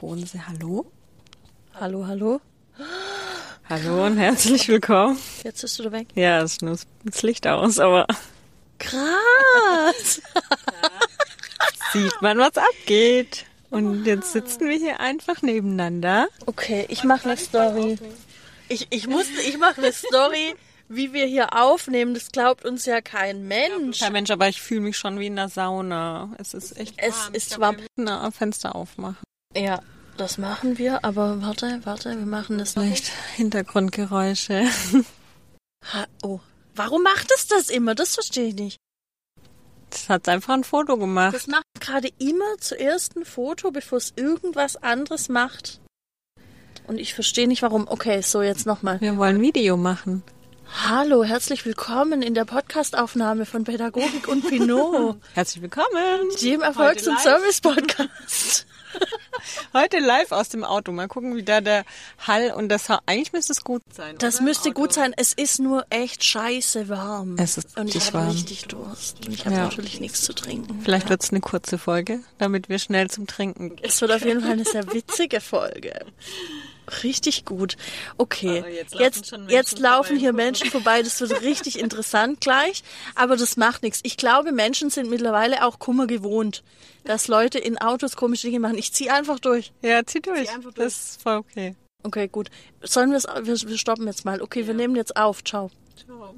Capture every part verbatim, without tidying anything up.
Mikrofon. Hallo? Hallo, hallo? Hallo und herzlich willkommen. Jetzt bist du da weg. Ja, es ist nur das Licht aus, aber... Krass! Sieht man, was abgeht. Und jetzt sitzen wir hier einfach nebeneinander. Okay, ich mache eine Story. Ich, ich musste, ich mache eine Story, wie wir hier aufnehmen. Das glaubt uns ja kein Mensch. Kein Mensch, aber ich fühle mich schon wie in der Sauna. Es ist echt Es warm. ist Ich glaub, warm. wir müssen ein Fenster aufmachen. Ja, das machen wir, aber warte, warte, wir machen das noch. Vielleicht Hintergrundgeräusche. Ha, oh, warum macht es das immer? Das verstehe ich nicht. Das hat einfach ein Foto gemacht. Das macht gerade immer zuerst ein Foto, bevor es irgendwas anderes macht. Und ich verstehe nicht, warum. Okay, so jetzt nochmal. Wir wollen ein Video machen. Hallo, herzlich willkommen in der Podcastaufnahme von Pädagogik und Pinot, Herzlich willkommen. dem Erfolgs- und Service-Podcast. Heute live aus dem Auto. Mal gucken, wie da der Hall und das... Ha- Eigentlich müsste es gut sein. Das oder? müsste gut sein. Es ist nur echt scheiße warm. Es ist und ich richtig habe warm. richtig Durst. Und ich habe Ja. natürlich nichts zu trinken. Vielleicht ja. wird es eine kurze Folge, damit wir schnell zum Trinken gehen. Es wird auf jeden Fall eine sehr witzige Folge. Richtig gut. Okay, Aber jetzt jetzt, laufen schon jetzt, Menschen laufen vorbei. hier Menschen vorbei. Das wird richtig interessant gleich. Aber das macht nichts. Ich glaube, Menschen sind mittlerweile auch Kummer gewohnt, dass Leute in Autos komische Dinge machen. Ich ziehe einfach durch. Ja, zieh durch. einfach durch. Das ist voll okay. Okay, gut. Sollen wir es? Wir, wir stoppen jetzt mal. Okay, wir nehmen jetzt auf. Ciao. Ciao.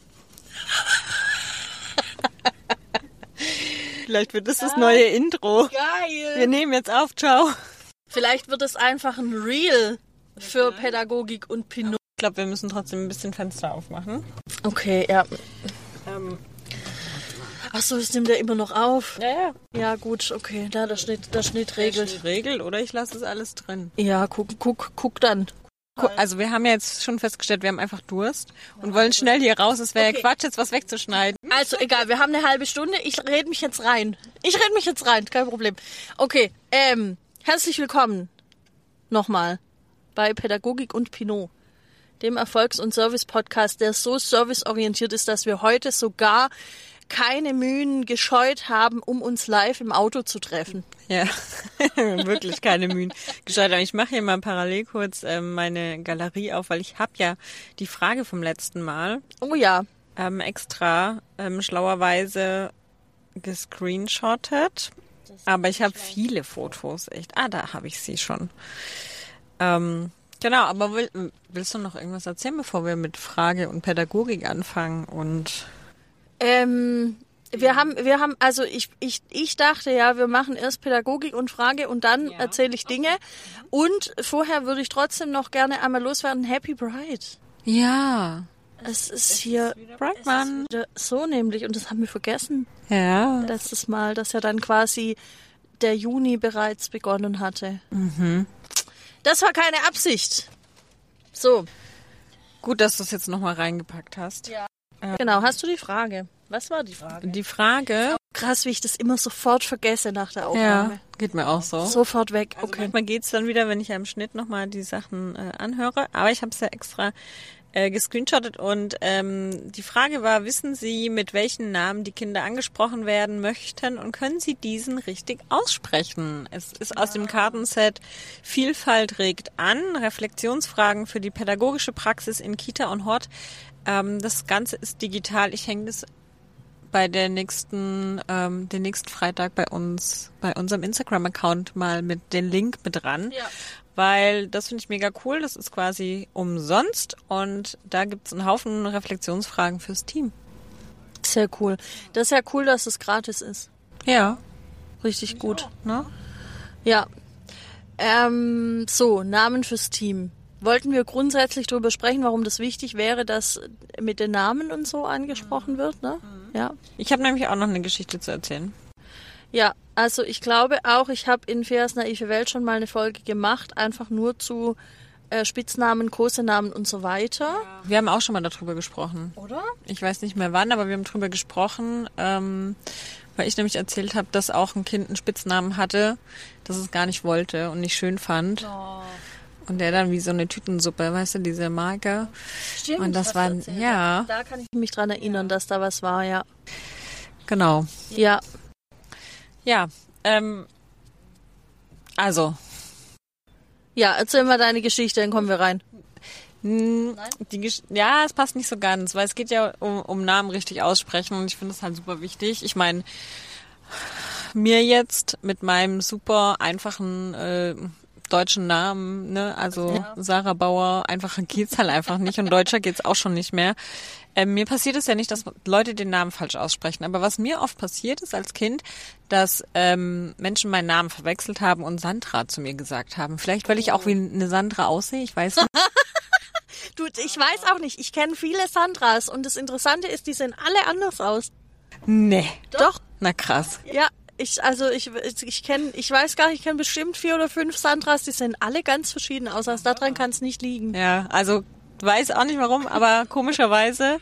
Vielleicht wird das das neue Intro. Geil. Wir nehmen jetzt auf. Ciao. Vielleicht wird es einfach ein Reel für Pädagogik und Pinot. Ich glaube, wir müssen trotzdem ein bisschen Fenster aufmachen. Okay, ja. Ähm, Achso, das nimmt er immer noch auf. ja, ja. Ja, gut, okay. Da, der Schnitt, der Schnitt regelt. Regel oder ich lasse es alles drin. Ja, guck, guck, guck dann. Gu- Also wir haben ja jetzt schon festgestellt, wir haben einfach Durst und wollen schnell hier raus. Es wäre Okay. ja Quatsch, jetzt was wegzuschneiden. Also, egal, wir haben eine halbe Stunde. Ich rede mich jetzt rein. Ich rede mich jetzt rein, kein Problem. Okay, ähm, herzlich willkommen nochmal bei Pädagogik und Pinot, dem Erfolgs- und Service-Podcast, der so serviceorientiert ist, dass wir heute sogar keine Mühen gescheut haben, um uns live im Auto zu treffen. Ja, wirklich keine Mühen gescheut. Aber ich mache hier mal parallel kurz ähm, meine Galerie auf, weil ich habe ja die Frage vom letzten Mal Oh ja, ähm, extra ähm, schlauerweise gescreenshottet. Aber ich habe viele Fotos, echt. Ah, da habe ich sie schon. Ähm, genau, aber will, willst du noch irgendwas erzählen, bevor wir mit Frage und Pädagogik anfangen? Und ähm, wir haben, wir haben, also ich, ich, ich dachte ja, wir machen erst Pädagogik und Frage und dann Ja. erzähle ich Dinge. Und vorher würde ich trotzdem noch gerne einmal loswerden. Happy Pride. ja, Es ist hier Brightman. wieder so nämlich, und das haben wir vergessen Ja. letztes Mal, dass ja dann quasi der Juni bereits begonnen hatte. Mhm. Das war keine Absicht. So, Gut, dass du es jetzt nochmal reingepackt hast. Ja. genau. Hast du die Frage? Was war die Frage? Die Frage, Krass, wie ich das immer sofort vergesse nach der ja, Aufnahme. geht mir auch so. Sofort weg. Also Okay. manchmal geht's dann wieder, wenn ich ja im Schnitt nochmal die Sachen äh, anhöre. Aber ich habe es ja extra äh, gescreenshottet und ähm, die Frage war, wissen Sie, mit welchen Namen die Kinder angesprochen werden möchten und können Sie diesen richtig aussprechen? Es ist aus dem Kartenset Vielfalt regt an, Reflexionsfragen für die pädagogische Praxis in Kita und Hort. Ähm, das Ganze ist digital. Ich hänge das bei der nächsten, ähm, den nächsten Freitag bei uns, bei unserem Instagram-Account mal mit den Link mit dran. Ja. Weil das finde ich mega cool. Das ist quasi umsonst und da gibt's einen Haufen Reflexionsfragen fürs Team. Sehr cool. Das ist ja cool, dass es gratis ist. Ja. Richtig gut. Ne? Ja. Ähm, so, Namen fürs Team. Wollten wir grundsätzlich darüber sprechen, warum das wichtig wäre, dass mit den Namen und so angesprochen wird, ne? Ja. Ich habe nämlich auch noch eine Geschichte zu erzählen. Ja, also ich glaube auch, ich habe in Feas naive Welt schon mal eine Folge gemacht, einfach nur zu äh, Spitznamen, Kosenamen und so weiter. Wir haben auch schon mal darüber gesprochen. Oder? Ich weiß nicht mehr wann, aber wir haben darüber gesprochen, ähm, weil ich nämlich erzählt habe, dass auch ein Kind einen Spitznamen hatte, das es gar nicht wollte und nicht schön fand. Oh. Und der dann wie so eine Tütensuppe, weißt du, diese Marke. Stimmt. Und das hast du waren- erzählt. ja. Da kann ich mich dran erinnern, dass da was war, ja. Genau. Ja. Ja, ähm, also, Ja, erzähl mal deine Geschichte, dann kommen wir rein. Hm, die Gesch- ja, es passt nicht so ganz, weil es geht ja um, um Namen richtig aussprechen und ich finde es halt super wichtig. Ich meine, mir jetzt mit meinem super einfachen äh, deutschen Namen, ne, also Ja. Sarah Bauer, einfacher geht's halt einfach nicht und deutscher geht's auch schon nicht mehr. Ähm, mir passiert es ja nicht, dass Leute den Namen falsch aussprechen, aber was mir oft passiert ist als Kind, dass ähm, Menschen meinen Namen verwechselt haben und Sandra zu mir gesagt haben. Vielleicht, weil ich auch wie eine Sandra aussehe, ich weiß nicht. Du, ich weiß auch nicht, ich kenne viele Sandras und das Interessante ist, die sehen alle anders aus. Nee. Doch. Na krass. Ja, ich, also ich, ich kenne, ich weiß gar nicht, ich kenne bestimmt vier oder fünf Sandras, die sehen alle ganz verschieden aus. Also daran kann es nicht liegen. Ja, also weiß auch nicht warum, aber komischerweise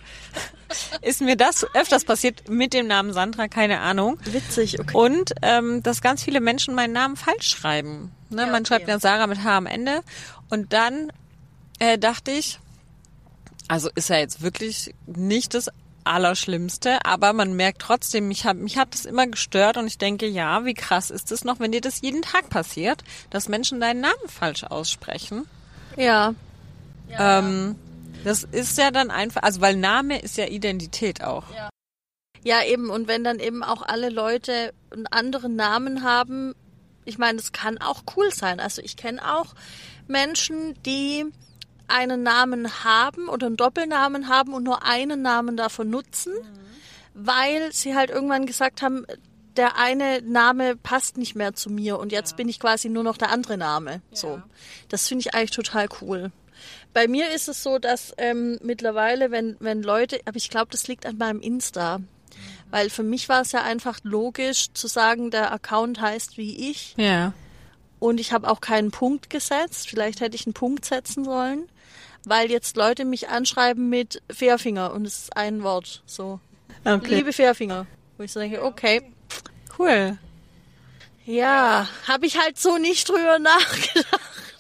ist mir das öfters passiert mit dem Namen Sandra, keine Ahnung. Witzig, okay. Und ähm, dass ganz viele Menschen meinen Namen falsch schreiben. Ne? Ja, Man okay. schreibt ja Sarah mit H am Ende. Und dann äh, dachte ich, also ist ja jetzt wirklich nicht das Allerschlimmste, aber man merkt trotzdem, mich hat, mich hat das immer gestört und ich denke, ja, wie krass ist es noch, wenn dir das jeden Tag passiert, dass Menschen deinen Namen falsch aussprechen. Ja. Ähm, das ist ja dann einfach, also weil Name ist ja Identität auch. Ja. Ja, eben. Und wenn dann eben auch alle Leute einen anderen Namen haben, ich meine, das kann auch cool sein. Also ich kenne auch Menschen, die einen Namen haben oder einen Doppelnamen haben und nur einen Namen davon nutzen, mhm. weil sie halt irgendwann gesagt haben, der eine Name passt nicht mehr zu mir und jetzt ja. bin ich quasi nur noch der andere Name. Ja. So, das finde ich eigentlich total cool. Bei mir ist es so, dass ähm, mittlerweile, wenn wenn Leute, aber ich glaube, das liegt an meinem Insta, mhm. weil für mich war es ja einfach logisch zu sagen, der Account heißt wie ich. Ja. Und ich habe auch keinen Punkt gesetzt. Vielleicht hätte ich einen Punkt setzen sollen, weil jetzt Leute mich anschreiben mit Fairfinger und es ist ein Wort. So, okay. Liebe Fairfinger. Wo ich so denke, okay. Cool. Ja, habe ich halt so nicht drüber nachgedacht.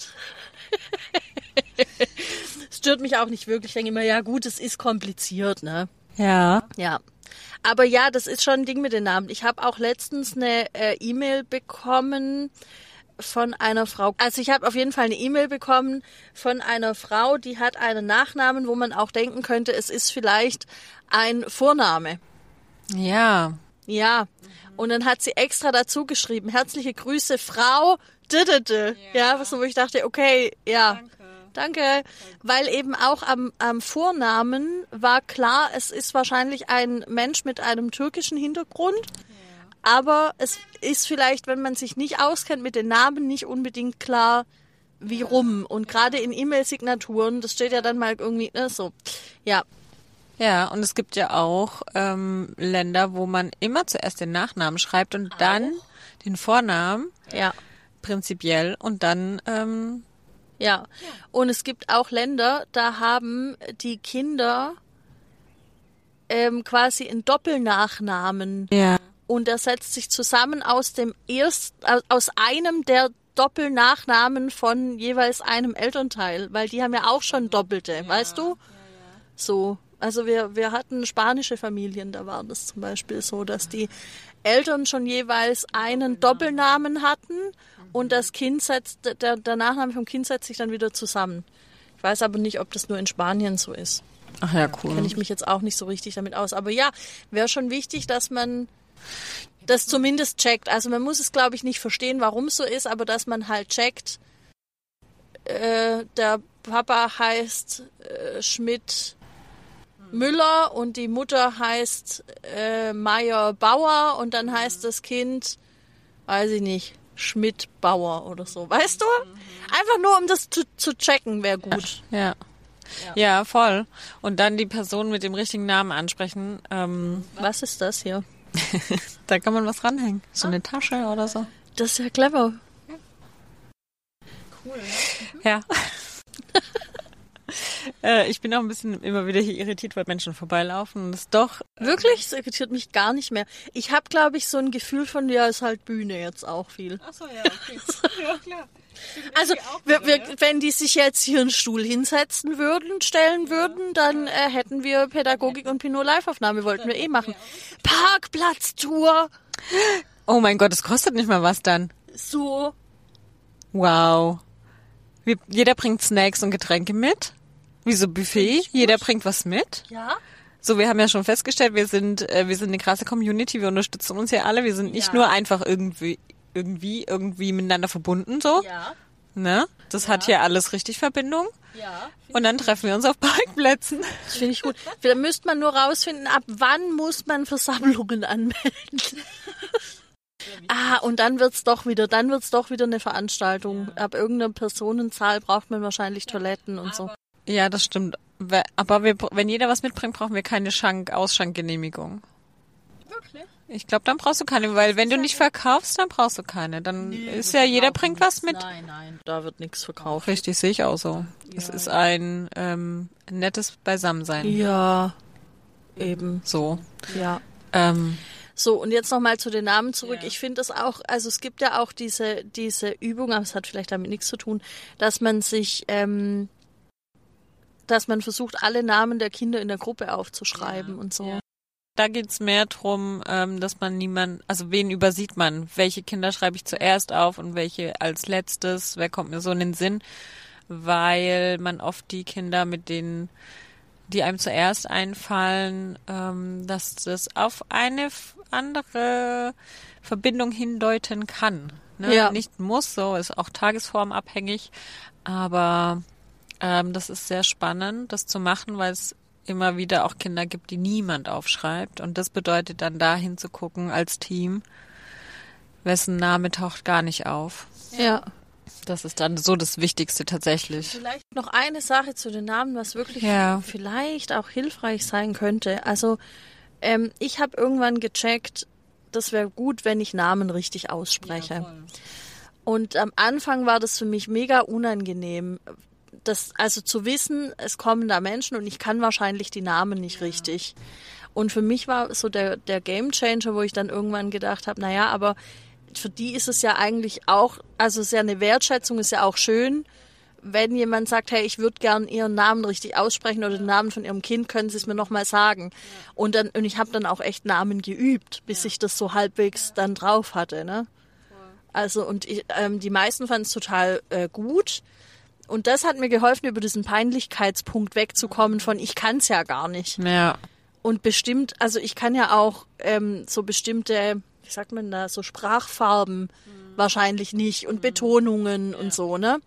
Es stört mich auch nicht wirklich. Ich denke immer, ja gut, es ist kompliziert, ne? Ja. Ja. Aber ja, das ist schon ein Ding mit den Namen. Ich habe auch letztens eine äh, E-Mail bekommen von einer Frau. Also ich habe auf jeden Fall eine E-Mail bekommen von einer Frau, die hat einen Nachnamen, wo man auch denken könnte, es ist vielleicht ein Vorname. Ja. Ja. Und dann hat sie extra dazu geschrieben, herzliche Grüße, Frau Didede. Ja, was, wo ich dachte, okay, ja. Danke. Danke. Weil eben auch am, am Vornamen war klar, es ist wahrscheinlich ein Mensch mit einem türkischen Hintergrund. Aber es ist vielleicht, wenn man sich nicht auskennt mit den Namen, nicht unbedingt klar, wie rum. Und gerade in E-Mail-Signaturen, das steht ja dann mal irgendwie, ne, so. Ja. Ja, und es gibt ja auch ähm, Länder, wo man immer zuerst den Nachnamen schreibt und dann auch den Vornamen. Ja. Prinzipiell. Und dann, ähm, ja. Und es gibt auch Länder, da haben die Kinder ähm, quasi einen Doppelnachnamen. ja. Und der setzt sich zusammen aus dem erst, aus einem der Doppelnachnamen von jeweils einem Elternteil, weil die haben ja auch schon Doppelte, ja, weißt du? Ja, ja. So, also wir, wir hatten spanische Familien, da war das zum Beispiel so, dass die Eltern schon jeweils einen Doppelnamen hatten und das Kind setzt, der, der Nachname vom Kind setzt sich dann wieder zusammen. Ich weiß aber nicht, ob das nur in Spanien so ist. Ach ja, cool. Kenne ich mich jetzt auch nicht so richtig damit aus. Aber ja, wäre schon wichtig, dass man das zumindest checkt. Also man muss es, glaube ich, nicht verstehen, warum es so ist, aber dass man halt checkt, äh, der Papa heißt äh, Schmidt Müller und die Mutter heißt äh, Meier Bauer und dann heißt das Kind, weiß ich nicht, Schmidt Bauer oder so. Weißt du? Einfach nur, um das zu, zu checken, wäre gut. Ja. Ja. Ja, voll. Und dann die Person mit dem richtigen Namen ansprechen. Ähm, Was ist das hier? Da kann man was ranhängen. So eine Tasche oder so. Das ist ja clever. Cool, ja. Ja. äh, ich bin auch ein bisschen immer wieder hier irritiert, weil Menschen vorbeilaufen. Und das ist doch... Wirklich? Das irritiert mich gar nicht mehr. Ich habe, glaube ich, so ein Gefühl von, ja, ist halt Bühne jetzt auch viel. Ach so, ja, okay. Ja, klar. Also, wir, wir, wenn die sich jetzt hier einen Stuhl hinsetzen würden, stellen würden, dann äh, hätten wir Pädagogik und Pinot Live-Aufnahme, wollten wir eh machen. Parkplatztour! Oh mein Gott, das kostet nicht mal was dann. So. Wow. Wir, jeder bringt Snacks und Getränke mit. Wie so Buffet. Jeder bringt was mit. Ja. So, wir haben ja schon festgestellt, wir sind, äh, wir sind eine krasse Community, wir unterstützen uns ja alle, wir sind nicht Ja. nur einfach irgendwie, irgendwie, irgendwie miteinander verbunden, so. Ja. Ne? Das Ja. hat hier alles richtig Verbindung. Ja. Und dann treffen wir uns auf Parkplätzen. Das finde ich gut. Da müsste man nur rausfinden, ab wann muss man Versammlungen anmelden. Ah, und dann wird's doch wieder, dann wird's doch wieder eine Veranstaltung. Ab irgendeiner Personenzahl braucht man wahrscheinlich Toiletten und so. Ja, das stimmt. We- Aber wir, wenn jeder was mitbringt, brauchen wir keine Schank Ausschankgenehmigung. Wirklich? Ich glaube, dann brauchst du keine, weil wenn du nicht verkaufst, dann brauchst du keine. Dann ist ja, jeder bringt was mit. Nein, nein, da wird nichts verkauft. Richtig, sehe ich auch so. Es ist ein ähm, nettes Beisammensein. Ja, eben, So. ja. Ähm, So, und jetzt nochmal zu den Namen zurück. Ja. Ich finde es auch, also es gibt ja auch diese, diese Übung, aber es hat vielleicht damit nichts zu tun, dass man sich, ähm, dass man versucht, alle Namen der Kinder in der Gruppe aufzuschreiben und so. Ja. Da geht's mehr drum, ähm, dass man niemand, also wen übersieht man? Welche Kinder schreibe ich zuerst auf und welche als letztes? Wer kommt mir so in den Sinn? Weil man oft die Kinder, mit denen, die einem zuerst einfallen, ähm, dass das auf eine f- andere Verbindung hindeuten kann. Ne? Ja. Nicht muss, so ist auch tagesformabhängig, aber ähm, das ist sehr spannend, das zu machen, weil es immer wieder auch Kinder gibt, die niemand aufschreibt. Und das bedeutet dann dahin zu gucken als Team, wessen Name taucht gar nicht auf. Ja. Das ist dann so das Wichtigste tatsächlich. Vielleicht noch eine Sache zu den Namen, was wirklich Ja. vielleicht auch hilfreich sein könnte. Also ähm, ich habe irgendwann gecheckt, das wäre gut, wenn ich Namen richtig ausspreche. Und am Anfang war das für mich mega unangenehm, das also zu wissen, es kommen da Menschen und ich kann wahrscheinlich die Namen nicht richtig. Und für mich war so der der Gamechanger, wo ich dann irgendwann gedacht habe, naja, aber für die ist es ja eigentlich auch, also es ist ja eine Wertschätzung, ist ja auch schön, wenn jemand sagt, hey, ich würde gern ihren Namen richtig aussprechen oder den Namen von ihrem Kind, können Sie es mir nochmal sagen. Und dann und ich habe dann auch echt Namen geübt, bis ich das so halbwegs dann drauf hatte, ne? Also und ich, ähm, die meisten fanden es total äh, gut. Und das hat mir geholfen, über diesen Peinlichkeitspunkt wegzukommen von ich kann's ja gar nicht. Ja. Und bestimmt, also ich kann ja auch ähm, so bestimmte, wie sagt man da, so Sprachfarben wahrscheinlich nicht und Betonungen und so, ne?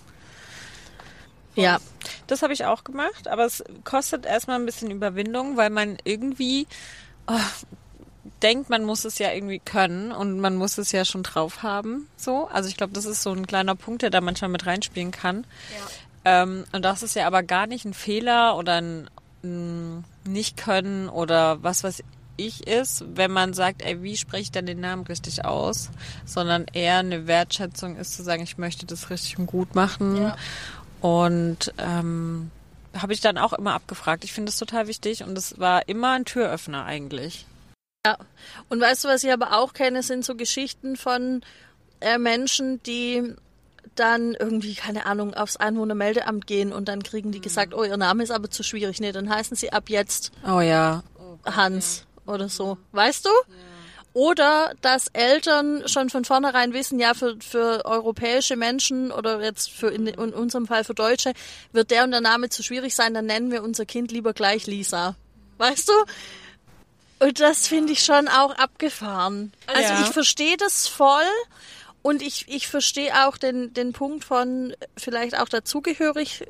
Ja. Das habe ich auch gemacht, aber es kostet erstmal ein bisschen Überwindung, weil man irgendwie oh, denkt, man muss es ja irgendwie können und man muss es ja schon drauf haben. So, also ich glaube, das ist so ein kleiner Punkt, der da manchmal mit reinspielen kann. Ja. Ähm, und das ist ja aber gar nicht ein Fehler oder ein, ein Nicht-Können oder was weiß ich ist, wenn man sagt, ey, wie spreche ich denn den Namen richtig aus? Sondern eher eine Wertschätzung ist zu sagen, ich möchte das richtig und gut machen. Ja. Und ähm, habe ich dann auch immer abgefragt. Ich finde das total wichtig und es war immer ein Türöffner eigentlich. Ja. Und weißt du, was ich aber auch kenne, sind so Geschichten von äh, Menschen, die dann irgendwie, keine Ahnung, aufs Einwohnermeldeamt gehen und dann kriegen die gesagt, oh, ihr Name ist aber zu schwierig. Nee, dann heißen sie ab jetzt Oh ja. Hans oder so. Weißt du? Oder dass Eltern schon von vornherein wissen, ja, für, für europäische Menschen oder jetzt für in, in unserem Fall für Deutsche wird der und der Name zu schwierig sein, dann nennen wir unser Kind lieber gleich Lisa. Weißt du? Und das finde ich schon auch abgefahren. Also Ja. ich verstehe das voll und ich, ich verstehe auch den, den Punkt von vielleicht auch dazugehörig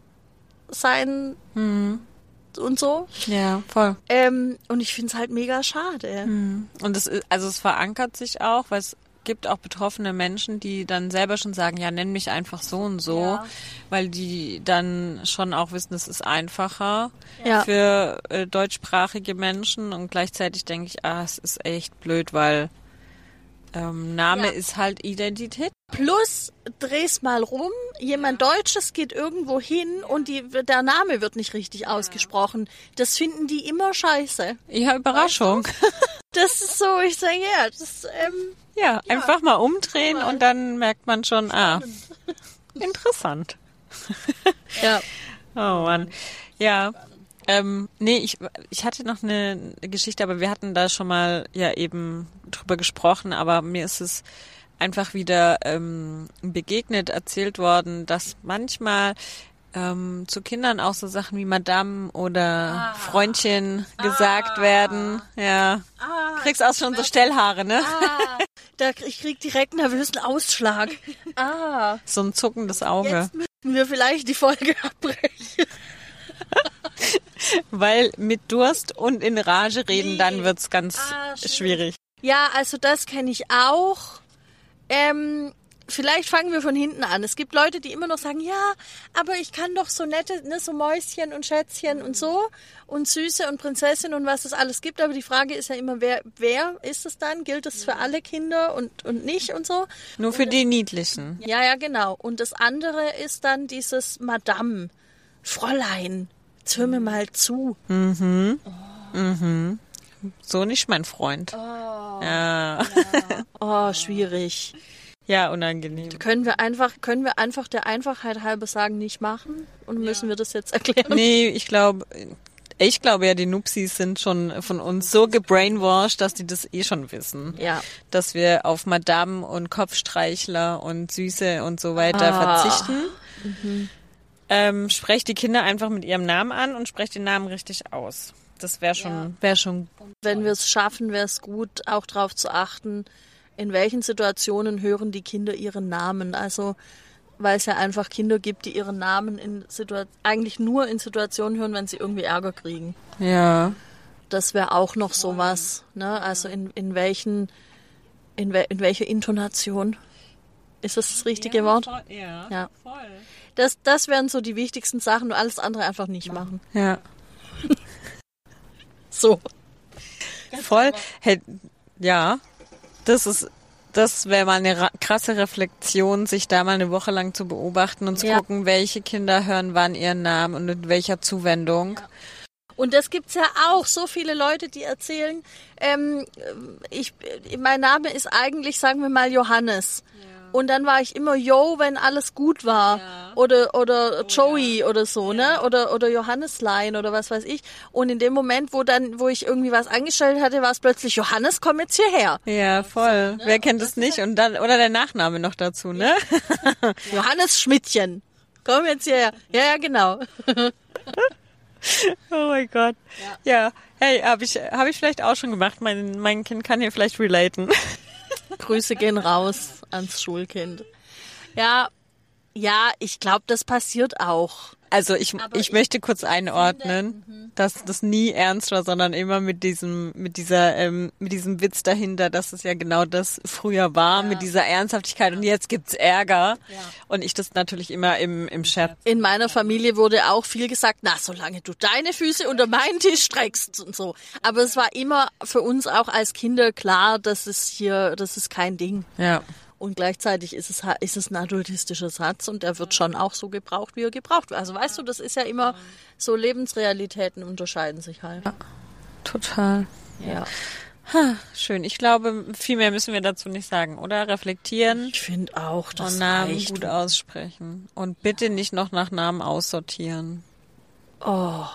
sein und so. Ja, voll. Ähm, und ich finde es halt mega schade. Und es ist, also es verankert sich auch, weil es gibt auch betroffene Menschen, die dann selber schon sagen, ja, nenn mich einfach so und so, Ja. weil die dann schon auch wissen, es ist einfacher Ja. für äh, deutschsprachige Menschen und gleichzeitig denke ich, ah, es ist echt blöd, weil ähm, Name Ja. ist halt Identität. Plus, dreh's mal rum, jemand Deutsches geht irgendwo hin und die, der Name wird nicht richtig ausgesprochen. Das finden die immer scheiße. Ja, Überraschung. Das ist so, ich sage, ja, das, ähm, Ja, einfach mal umdrehen Mal. und dann merkt man schon, ah, interessant. ja. Oh Mann. Ja. Ähm, nee, ich, ich hatte noch eine Geschichte, aber wir hatten da schon mal ja eben drüber gesprochen, aber mir ist es einfach wieder ähm, begegnet, erzählt worden, dass manchmal ähm, zu Kindern auch so Sachen wie Madame oder ah. Freundchen gesagt ah. werden. Ja. Ah. Kriegst auch schon so Stellhaare, ne? Ah. Da, ich krieg direkt einen nervösen Ausschlag. Ah. So ein zuckendes Auge. Jetzt müssen wir vielleicht die Folge abbrechen. Weil mit Durst und in Rage reden, nee. Dann wird's ganz ah, schwierig. Ja, also das kenne ich auch. Ähm, vielleicht fangen wir von hinten an. Es gibt Leute, die immer noch sagen, ja, aber ich kann doch so nette, ne, so Mäuschen und Schätzchen und so und Süße und Prinzessin und was es alles gibt. Aber die Frage ist ja immer, wer, wer ist es dann? Gilt es für alle Kinder und, und nicht und so? Nur für und die das, Niedlichen. Ja, ja, genau. Und das andere ist dann dieses Madame, Fräulein, jetzt hör mir mal zu. Mhm. Oh. Mhm. So nicht mein Freund. Oh. Ja. Ja. Oh, schwierig. Ja, unangenehm. Können wir einfach, können wir einfach der Einfachheit halber sagen, nicht machen? Und müssen ja. wir das jetzt erklären? Nee, ich glaube, ich glaube ja, die Nupsis sind schon von uns so gebrainwashed, dass die das eh schon wissen. Ja. Dass wir auf Madame und Kopfstreichler und Süße und so weiter ah. verzichten. Mhm. Ähm, sprecht die Kinder einfach mit ihrem Namen an und sprecht den Namen richtig aus. Das wäre schon, ja. wäre schon. Wenn wir es schaffen, wäre es gut, auch darauf zu achten, in welchen Situationen hören die Kinder ihren Namen. Also, weil es ja einfach Kinder gibt, die ihren Namen in Situa- eigentlich nur in Situationen hören, wenn sie irgendwie Ärger kriegen. Ja. Das wäre auch noch sowas, ne? Also in, in welchen, in, we- in welcher Intonation? Ist das das richtige ja, Wort? Voll, ja, ja, voll. Das, das wären so die wichtigsten Sachen und alles andere einfach nicht machen. Ja. So. Voll. Hey, ja, das ist, das wäre mal eine ra- krasse Reflexion, sich da mal eine Woche lang zu beobachten und zu ja. gucken, welche Kinder hören wann ihren Namen und mit welcher Zuwendung. Ja. Und das gibt's ja auch, so viele Leute, die erzählen, ähm, ich, mein Name ist eigentlich, sagen wir mal, Johannes. Ja. Und dann war ich immer Yo, wenn alles gut war. Ja. Oder oder oh, Joey ja. oder so, ja. ne? Oder oder Johanneslein oder was weiß ich. Und in dem Moment, wo dann, wo ich irgendwie was angestellt hatte, war es plötzlich Johannes, komm jetzt hierher. Ja, voll. So, ne? Wer kennt es nicht? Und dann, oder der Nachname noch dazu, ne? Johannes Schmidtchen. Komm jetzt hierher. Ja, ja, genau. Oh mein Gott. Ja, ja. Hey, habe ich, hab ich vielleicht auch schon gemacht. Mein, mein Kind kann hier vielleicht relaten. Grüße gehen raus ans Schulkind. Ja, ja, ich glaube, das passiert auch. Also ich, ich, ich möchte kurz einordnen, finde, dass das nie ernst war, sondern immer mit diesem, mit dieser, ähm, mit diesem Witz dahinter, dass es ja genau das früher war, ja. mit dieser Ernsthaftigkeit und jetzt gibt's Ärger. Ja. Und ich das natürlich immer im, im Scherz. In meiner Familie wurde auch viel gesagt, na, solange du deine Füße unter meinen Tisch streckst und so. Aber es war immer für uns auch als Kinder klar, dass es hier, das ist kein Ding. Ja. Und gleichzeitig ist es, ist es ein adultistischer Satz und der wird schon auch so gebraucht, wie er gebraucht wird. Also weißt du, das ist ja immer so, Lebensrealitäten unterscheiden sich halt. Ja, total. Ja. Ha, schön. Ich glaube, viel mehr müssen wir dazu nicht sagen, oder? Reflektieren. Ich finde auch, das und Namen reicht. gut aussprechen. Und bitte nicht noch nach Namen aussortieren. Oh.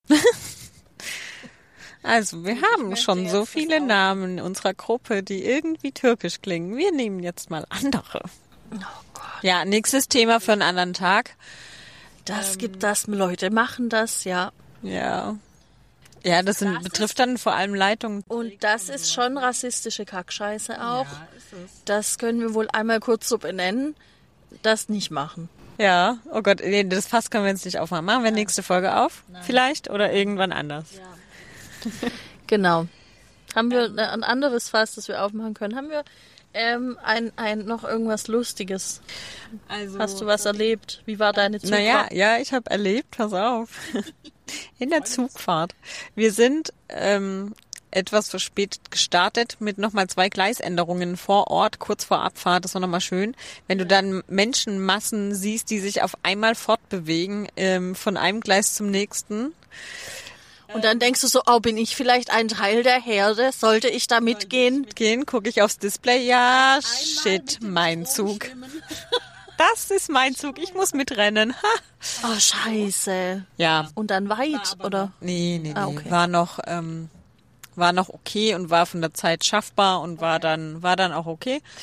Also, wir haben schon so viele Namen in unserer Gruppe, die irgendwie türkisch klingen. Wir nehmen jetzt mal andere. Oh Gott. Ja, nächstes Thema für einen anderen Tag. Das ähm, gibt das, Leute machen das, ja. Ja. Ja, das, sind, das betrifft dann vor allem Leitungen. Und das ist schon rassistische Kackscheiße auch. Ja, ist es. Das können wir wohl einmal kurz so benennen. Das nicht machen. Ja, oh Gott, nee, das Fass können wir jetzt nicht aufmachen. Machen wir Nein. nächste Folge auf? Nein. Vielleicht? Oder irgendwann anders? Ja. Genau. Haben wir ein anderes Fass, das wir aufmachen können? Haben wir ähm, ein, ein noch irgendwas Lustiges? Also, hast du was erlebt? Wie war deine Zugfahrt? Naja, ja, ich habe erlebt, pass auf. In der Zugfahrt. Wir sind ähm, etwas verspätet gestartet mit nochmal zwei Gleisänderungen vor Ort, kurz vor Abfahrt. Das war nochmal schön. Wenn du dann Menschenmassen siehst, die sich auf einmal fortbewegen, ähm, von einem Gleis zum nächsten. Und dann denkst du so, oh, bin ich vielleicht ein Teil der Herde? Sollte ich da mitgehen? Gehen, gucke ich aufs Display. Ja, shit, mein Zug. Das ist mein Zug. Ich muss mitrennen. Ha. Oh, scheiße. Ja. Und dann weit, oder? Nee, nee, nee. Ah, okay. War noch, ähm, war noch okay und war von der Zeit schaffbar und war dann, war dann auch okay.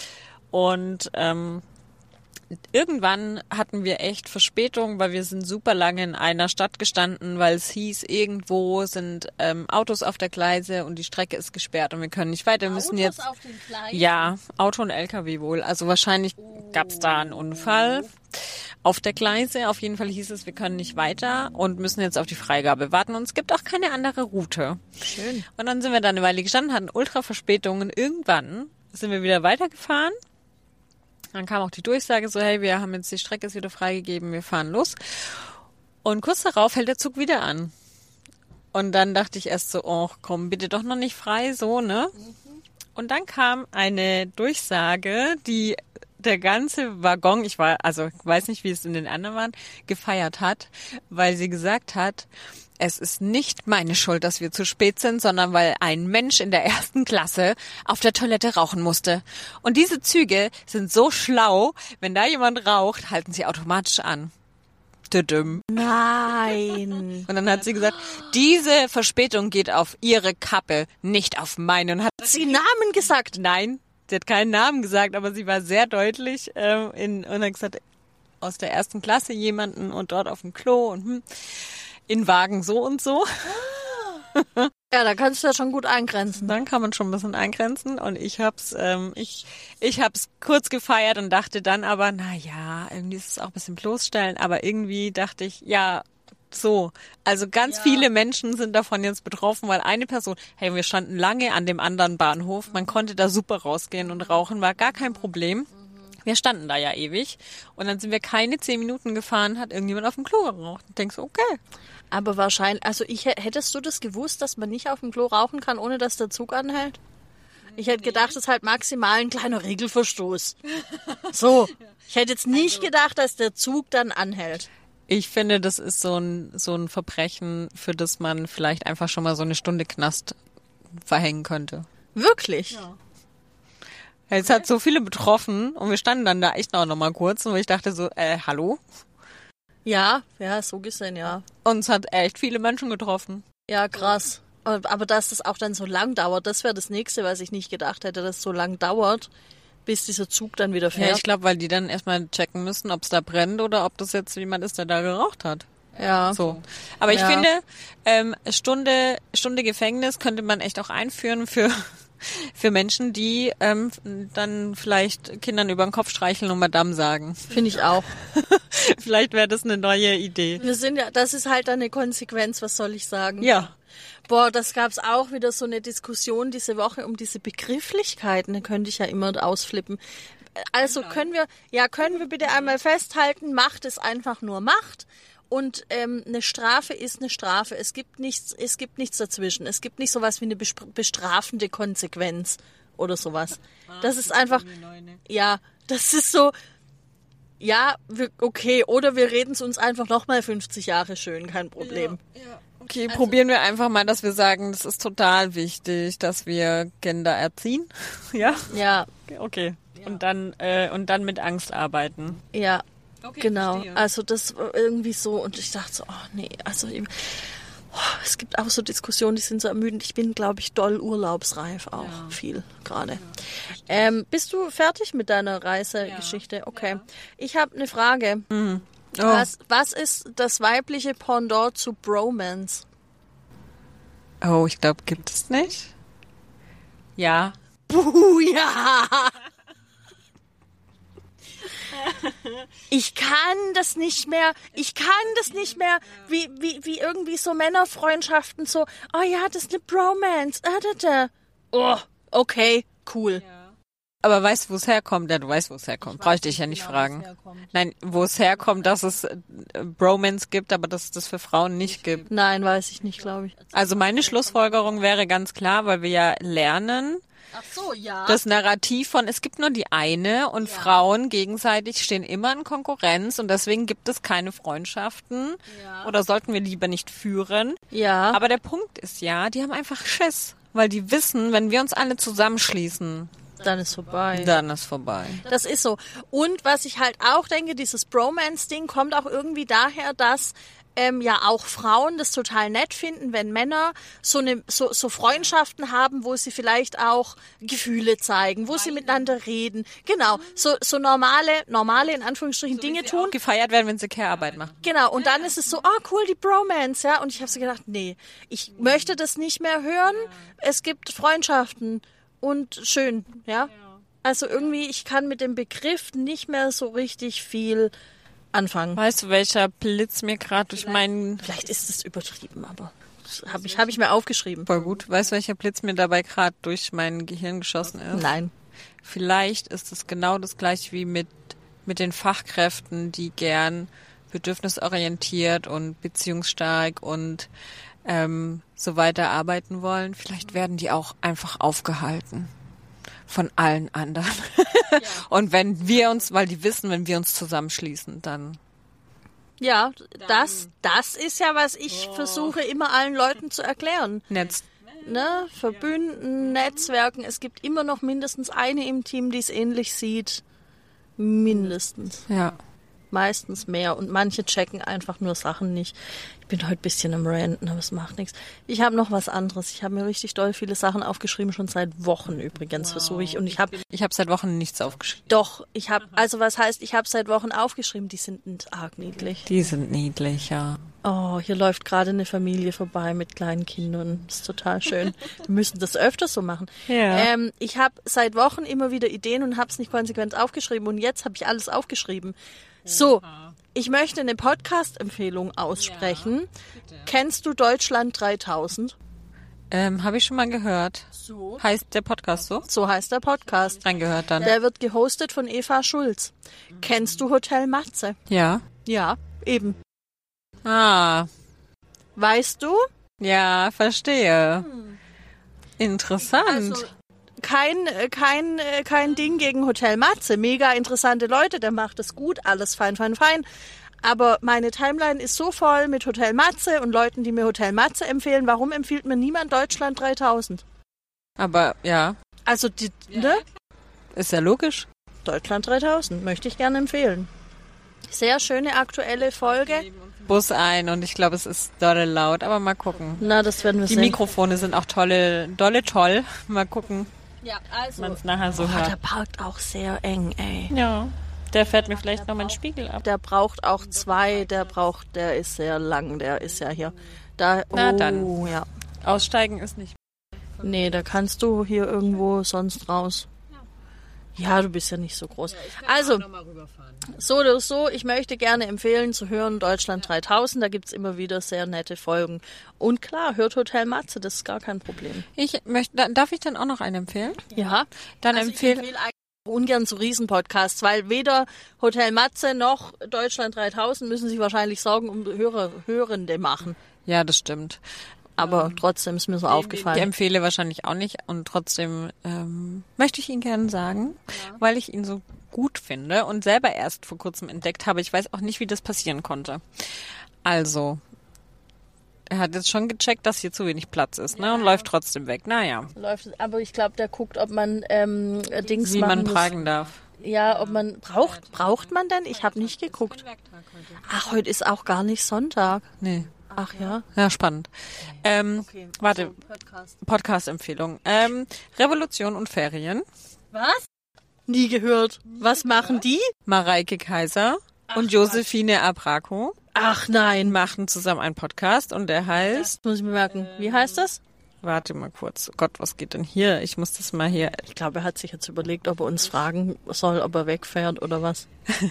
Und ähm, irgendwann hatten wir echt Verspätung, weil wir sind super lange in einer Stadt gestanden, weil es hieß, irgendwo sind ähm, Autos auf der Gleise und die Strecke ist gesperrt und wir können nicht weiter. Wir müssen Autos jetzt auf den Gleisen? Ja, Auto und L K W wohl. Also wahrscheinlich Oh. gab es da einen Unfall auf der Gleise. Auf jeden Fall hieß es, wir können nicht weiter und müssen jetzt auf die Freigabe warten. Und es gibt auch keine andere Route. Schön. Und dann sind wir da eine Weile gestanden, hatten Ultra-Verspätungen. Irgendwann sind wir wieder weitergefahren. Dann kam auch die Durchsage so, hey, wir haben jetzt die Strecke ist wieder freigegeben, wir fahren los. Und kurz darauf hält der Zug wieder an. Und dann dachte ich erst so, oh komm, bitte doch noch nicht frei, so, ne? Und dann kam eine Durchsage, die der ganze Waggon, ich war, also ich weiß nicht, wie es in den anderen waren, gefeiert hat, weil sie gesagt hat, es ist nicht meine Schuld, dass wir zu spät sind, sondern weil ein Mensch in der ersten Klasse auf der Toilette rauchen musste. Und diese Züge sind so schlau, wenn da jemand raucht, halten sie automatisch an. Tüdüm. Nein. Und dann hat sie gesagt, diese Verspätung geht auf ihre Kappe, nicht auf meine. Und hat Hat sie Namen gesagt? Nein, sie hat keinen Namen gesagt, aber sie war sehr deutlich ähm, in, und hat gesagt, aus der ersten Klasse jemanden und dort auf dem Klo und hm, in Wagen so und so. Ja, da kannst du ja schon gut eingrenzen. Dann kann man schon ein bisschen eingrenzen und ich hab's, ähm, ich, ich hab's kurz gefeiert und dachte dann aber, na ja, irgendwie ist es auch ein bisschen bloßstellen, aber irgendwie dachte ich, ja, so. Also ganz Ja. viele Menschen sind davon jetzt betroffen, weil eine Person, hey, wir standen lange an dem anderen Bahnhof, man konnte da super rausgehen und rauchen, war gar kein Problem. Wir standen da ja ewig und dann sind wir keine zehn Minuten gefahren, hat irgendjemand auf dem Klo geraucht. Und denkst so, okay. Aber wahrscheinlich, also ich hättest du das gewusst, dass man nicht auf dem Klo rauchen kann, ohne dass der Zug anhält? Ich hätte gedacht, das ist halt maximal ein kleiner Regelverstoß. So. Ich hätte jetzt nicht gedacht, dass der Zug dann anhält. Ich finde, das ist so ein, so ein Verbrechen, für das man vielleicht einfach schon mal so eine Stunde Knast verhängen könnte. Wirklich? Ja. Es hat so viele betroffen und wir standen dann da echt noch, noch mal kurz und ich dachte so, äh, hallo? Ja, ja, so gesehen, ja. Und es hat echt viele Menschen getroffen. Ja, krass. Aber, aber dass das auch dann so lang dauert, das wäre das Nächste, was ich nicht gedacht hätte, dass es so lang dauert, bis dieser Zug dann wieder fährt. Ja, ich glaube, weil die dann erstmal checken müssen, ob es da brennt oder ob das jetzt jemand ist, der da geraucht hat. Ja. So. Aber ich Ja. finde, ähm, Stunde, Stunde Gefängnis könnte man echt auch einführen für, für Menschen, die ähm, dann vielleicht Kindern über den Kopf streicheln und Madame sagen. Finde ich auch. Vielleicht wäre das eine neue Idee. Wir sind ja, das ist halt eine Konsequenz, was soll ich sagen? Ja. Boah, das gab's auch wieder so eine Diskussion diese Woche um diese Begrifflichkeiten. Da könnte ich ja immer ausflippen. Also können wir, ja, können wir bitte einmal festhalten, Macht ist einfach nur Macht. Und ähm, eine Strafe ist eine Strafe. Es gibt nichts, es gibt nichts dazwischen. Es gibt nicht sowas wie eine bestrafende Konsequenz oder sowas. Das ist einfach, ja, das ist so, ja, wir, okay, oder wir reden es uns einfach nochmal fünfzig Jahre schön, kein Problem. Ja, ja. Okay, also, probieren wir einfach mal, dass wir sagen, das ist total wichtig, dass wir Kinder erziehen. Ja? Ja. Okay. Ja. Und dann äh, und dann mit Angst arbeiten. Ja. Okay, genau. verstehe. Also das war irgendwie so und ich dachte so, oh nee, also oh, es gibt auch so Diskussionen, die sind so ermüdend. Ich bin, glaube ich, doll urlaubsreif auch Ja. viel gerade. Ja, ähm, bist du fertig mit deiner Reisegeschichte? Ja. Okay. Ja. Ich habe eine Frage. Mhm. Oh. Was, was ist das weibliche Pendant zu Bromance? Oh, ich glaube, gibt es nicht. Ja. Buh, ja! Ich kann das nicht mehr, ich kann das nicht mehr, wie, wie, wie irgendwie so Männerfreundschaften, so, oh ja, das ist eine Bromance, ah, da, da. Oh, okay, cool. Aber weißt du, wo es herkommt? Ja, du weißt, wo es herkommt. Brauche ich dich ja nicht fragen. Nein, wo es herkommt, dass es äh, Bromance gibt, aber dass es das für Frauen nicht gibt. Nein, weiß ich nicht, glaube ich. Also meine Schlussfolgerung wäre ganz klar, weil wir ja lernen, Ach so, ja. das Narrativ von, es gibt nur die eine und Ja. Frauen gegenseitig stehen immer in Konkurrenz und deswegen gibt es keine Freundschaften Ja. oder sollten wir lieber nicht führen. Ja. Aber der Punkt ist ja, die haben einfach Schiss, weil die wissen, wenn wir uns alle zusammenschließen, Dann ist vorbei. dann ist vorbei. Das ist so. Und was ich halt auch denke, dieses Bromance-Ding kommt auch irgendwie daher, dass ähm, ja auch Frauen das total nett finden, wenn Männer so eine so, so Freundschaften haben, wo sie vielleicht auch Gefühle zeigen, wo sie miteinander reden. Genau, so so normale, normale in Anführungsstrichen Dinge tun. Gefeiert werden, wenn sie Care-Arbeit machen. Genau, und dann ist es so, ah cool, die Bromance, ja. Und ich habe so gedacht, nee, ich möchte das nicht mehr hören. Es gibt Freundschaften und schön, ja. Also irgendwie, ich kann mit dem Begriff nicht mehr so richtig viel anfangen. Weißt du, welcher Blitz mir gerade durch meinen... Vielleicht ist es übertrieben, aber habe ich, hab ich mir aufgeschrieben. Voll gut. Weißt du, welcher Blitz mir dabei gerade durch mein Gehirn geschossen ist? Nein. Vielleicht ist es genau das gleiche wie mit, mit den Fachkräften, die gern bedürfnisorientiert und beziehungsstark und ähm, so weiter arbeiten wollen. Vielleicht werden die auch einfach aufgehalten von allen anderen. Ja. Und wenn wir uns, weil die wissen, wenn wir uns zusammenschließen, dann... Ja, das, das ist ja, was ich oh. versuche, immer allen Leuten zu erklären. Netz. Ne? Verbünden, Netzwerken. Es gibt immer noch mindestens eine im Team, die es ähnlich sieht. Mindestens. Ja. Meistens mehr. Und manche checken einfach nur Sachen nicht. Ich bin heute ein bisschen am Ranten, aber es macht nichts. Ich habe noch was anderes. Ich habe mir richtig doll viele Sachen aufgeschrieben, schon seit Wochen übrigens, wow. versuche ich. Und ich habe ich habe seit Wochen nichts aufgeschrieben. Doch, ich habe, also was heißt, ich habe seit Wochen aufgeschrieben, die sind arg niedlich. Die sind niedlich, ja. Oh, hier läuft gerade eine Familie vorbei mit kleinen Kindern. Das ist total schön. Wir müssen das öfter so machen. Ja. Ähm, ich habe seit Wochen immer wieder Ideen und habe es nicht konsequent aufgeschrieben. Und jetzt habe ich alles aufgeschrieben. So, ich möchte eine Podcast-Empfehlung aussprechen. Ja, kennst du Deutschland dreitausend? Ähm, habe ich schon mal gehört. So. Heißt der Podcast so? So heißt der Podcast. Reingehört dann. Der wird gehostet von Eva Schulz. Mhm. Kennst du Hotel Matze? Ja. Ja, eben. Ah. Weißt du? Ja, verstehe. Hm. Interessant. Also, kein, kein, kein Ding gegen Hotel Matze. Mega interessante Leute, der macht es gut, alles fein, fein, fein. Aber meine Timeline ist so voll mit Hotel Matze und Leuten, die mir Hotel Matze empfehlen. Warum empfiehlt mir niemand Deutschland dreitausend? Aber, ja. Also, die, ne? Ist ja logisch. Deutschland dreitausend möchte ich gerne empfehlen. Sehr schöne aktuelle Folge. Bus ein und ich glaube, es ist dolle laut, aber mal gucken. Na, das werden wir Die sehen. Die Mikrofone sind auch tolle, dolle toll. Mal gucken. Ja, also. Man es nachher so oh, hört. Der parkt auch sehr eng, ey. Ja. Der fährt mir vielleicht noch meinen Spiegel ab. Der braucht auch zwei, der braucht, der ist sehr lang, der ist ja hier. Da, oh, Na dann. Ja. Aussteigen ist nicht. Nee, da kannst du hier irgendwo sonst raus. Ja, du bist ja nicht so groß. Also, so oder so, ich möchte gerne empfehlen zu hören Deutschland dreitausend, da gibt's immer wieder sehr nette Folgen. Und klar, hört Hotel Matze, das ist gar kein Problem. Ich möchte, darf ich dann auch noch einen empfehlen? Ja. Dann also empfehle ich empfehle eigentlich ungern so Riesenpodcasts, weil weder Hotel Matze noch Deutschland dreitausend müssen sich wahrscheinlich Sorgen um Hörer, Hörende machen. Ja, das stimmt. Aber ähm, trotzdem ist mir so aufgefallen. Ich empfehle wahrscheinlich auch nicht und trotzdem ähm, möchte ich ihn gerne sagen, ja. weil ich ihn so gut finde und selber erst vor kurzem entdeckt habe. Ich weiß auch nicht, wie das passieren konnte. Also, er hat jetzt schon gecheckt, dass hier zu wenig Platz ist, ne, ja. und läuft trotzdem weg. Naja. Läuft, aber ich glaube, der guckt, ob man ähm, Dings wie man muss. tragen darf. Ja, ob man braucht braucht man denn? Ich habe nicht geguckt. Ach, heute ist auch gar nicht Sonntag. Nee. Ach ja. Ja, spannend. Ähm, okay. Warte, so, Podcast. Podcast-Empfehlung. Ähm, Revolution und Ferien. Was? Nie gehört. Was machen die? Mareike Kaiser Ach, und Josephine Abrako. Ach nein. Machen zusammen einen Podcast und der heißt... Das muss ich mir merken. Wie heißt das? Warte mal kurz. Oh Gott, was geht denn hier? Ich muss das mal hier... Ich glaube, er hat sich jetzt überlegt, ob er uns fragen soll, ob er wegfährt oder was.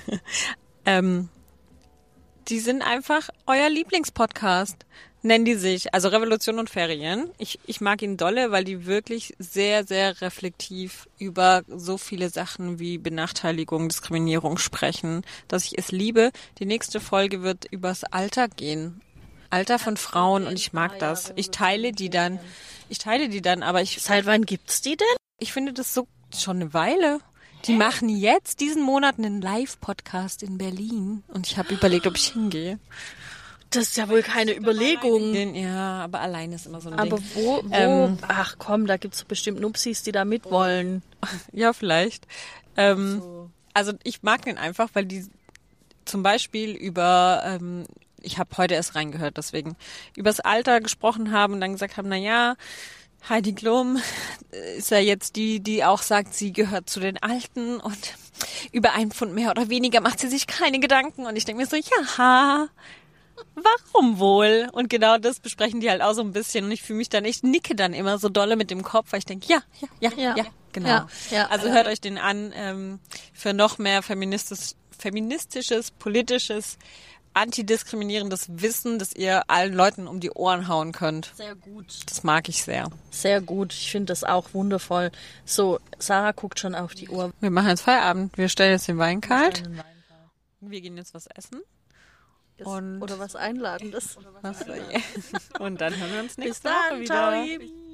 ähm... Die sind einfach euer Lieblingspodcast, nennen die sich. Also Revolution und Ferien. Ich, ich mag ihn dolle, weil die wirklich sehr, sehr reflektiv über so viele Sachen wie Benachteiligung, Diskriminierung sprechen, dass ich es liebe. Die nächste Folge wird übers Alter gehen. Alter von Frauen und ich mag das. Ich teile die dann. Ich teile die dann, aber ich... Seit wann gibt's die denn? Ich finde das so schon eine Weile. Die machen jetzt diesen Monat einen Live-Podcast in Berlin. Und ich habe überlegt, ob ich hingehe. Das ist ja wohl keine Überlegung. Ja, aber alleine ist immer so ein aber Ding. Aber wo, wo? Ähm, ach komm, da gibt's bestimmt Nupsis, die da mitwollen. Ja, vielleicht. Ähm, so. Also ich mag den einfach, weil die zum Beispiel über, ähm, ich habe heute erst reingehört, deswegen übers Alter gesprochen haben und dann gesagt haben, na ja, Heidi Klum ist ja jetzt die, die auch sagt, sie gehört zu den Alten und über einen Pfund mehr oder weniger macht sie sich keine Gedanken. Und ich denke mir so, ja, warum wohl? Und genau das besprechen die halt auch so ein bisschen. Und ich fühle mich dann, ich nicke dann immer so dolle mit dem Kopf, weil ich denke, ja, ja, ja, ja, ja, genau. Ja, ja, also ja. hört euch den an ähm, für noch mehr feministisch, feministisches, politisches, antidiskriminierendes Wissen, das ihr allen Leuten um die Ohren hauen könnt. Sehr gut. Das mag ich sehr. Sehr gut. Ich finde das auch wundervoll. So, Sarah guckt schon auf die Uhr. Wir machen jetzt Feierabend. Wir stellen jetzt den Wein kalt. Wir gehen jetzt was essen. Und oder was Einladendes. Was, und dann hören wir uns nächste Bis dann, Woche wieder. ciao.